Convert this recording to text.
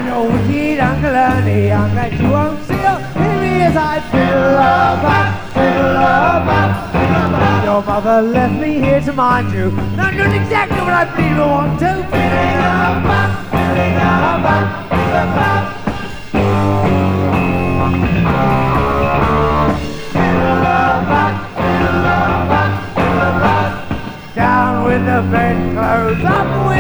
I'm your wicked Uncle Ernie. I'm glad you won't still hear me as I fiddle about, fiddle about, fiddle about. Your mother left me here to mind you. Not doing exactly what I believe I want to. Fiddling about, fiddling about, fiddle about. Down with the bedclothes, up with